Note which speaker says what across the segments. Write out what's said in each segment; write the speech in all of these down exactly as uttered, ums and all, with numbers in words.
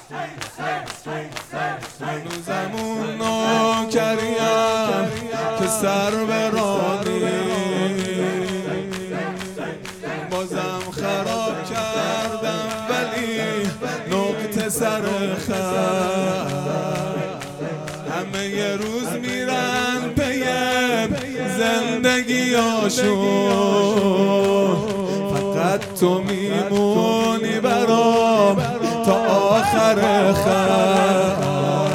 Speaker 1: هنوزمون نوکریم که سر برانی، بازم خراب کردم ولی نقطه سر خط. همه یه روز میرن پیم زندگیاشون، فقط تو میمونی برام تا آخر خط.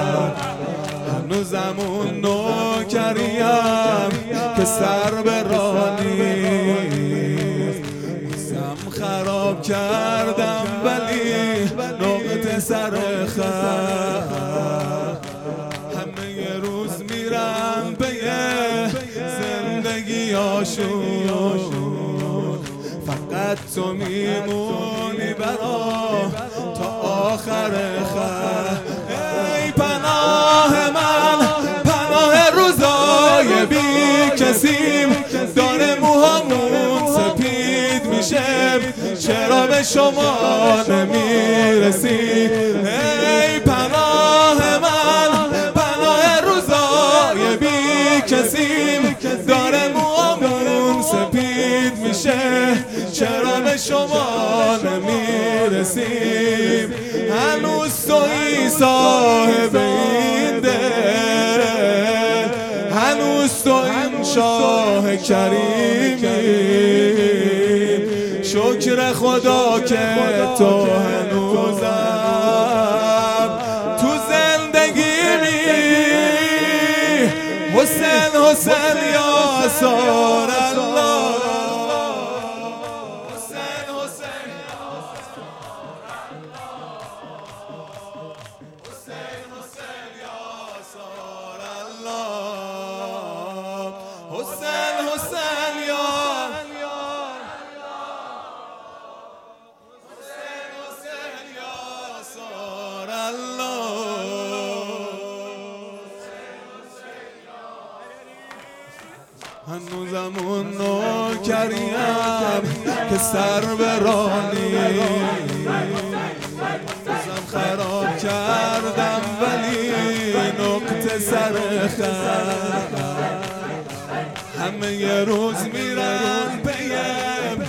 Speaker 1: هنوزمون نوکریم که سر برانی، بازم خراب کردم ولی نقطه سر خط. همه یه روز میرن به یه زندگیاشون، فقط تو میمونی برام تا آخر خط. ای پناه من، پناه روزای بی کسیم، داره موهامون سپید میشه، چرا به شما نمیرسی؟ ای پناه من، پناه روزای بی کسیم، داره موهامون سپید میشه، چرا به شما نمیرسیم؟ هنوز تویی صاحب این دل، هنوز تو این شاه کریمی، شکر خدا که تو هنوزم تو زندگیمی. حسین حسین یا سار الله، حسین حسین یا سار الله، حسین حسین یا سار الله، حسین حسین یا هنوزمون نوکریم که سر برانی، بازم خراب کردم ولی نقطه سر خط. همه یه روز میرن پیم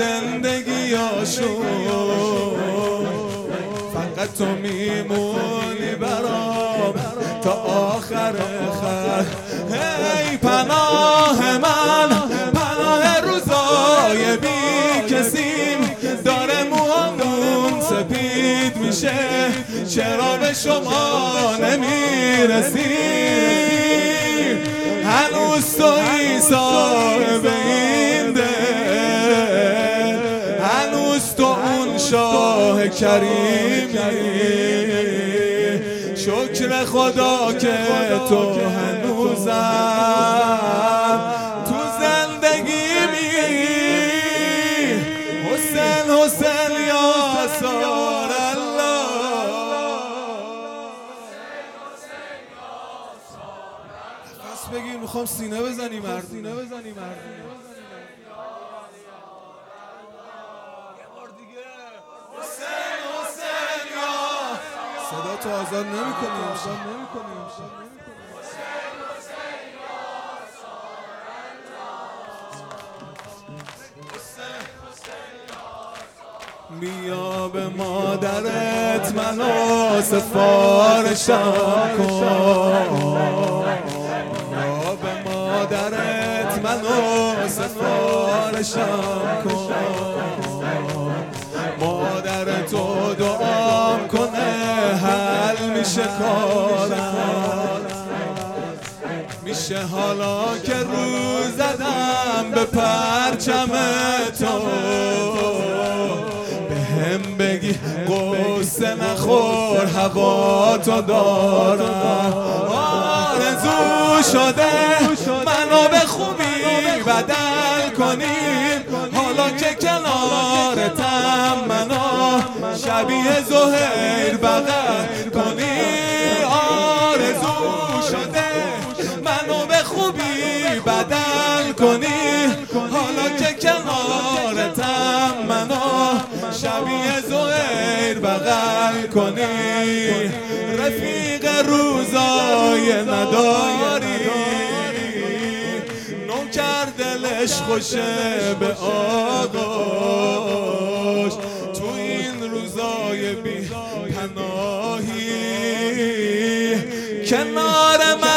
Speaker 1: زندگیاشون، فقط تو میمونی برام تا آخر خط. ای پناه من، پناه روزای بی کسیم، داره موهامون سپید میشه، چرا به شما نمیرسیم؟ هنوز تویی صاحب این دل، هنوز تو اون شاه کریمی، شکر خدا که تو هنوزم تو زندگیمی. حسین حسین یا سار الله، نفس بگیر میخوام سینه بزنی مرد، سینه بزنی مرد. صدا تو آزاد نمی کنی امشب، نمی کنی امشب. بیا به مادرت منو سفارشم کن، بیا به مادرت منو سفارشم کن، مادر تو دعام کنه حل میشه کارم، میشه حالا که رو زدم به پرچم تو، بهم بگی قصه نخور هوا تو دارم. آرزو شده منو به خوبی بدل کنیم، حالا که کنارتم منو شبیه زهیر بغل کنی. آرزو شده منو به خوبی بدل کنی، حالا که کنارتم منو شبیه زهیر بغل کنی. رفیق روزای نداری، نوکر دلش خوشه به آقاش، تو این روزای بی پناهی کنار من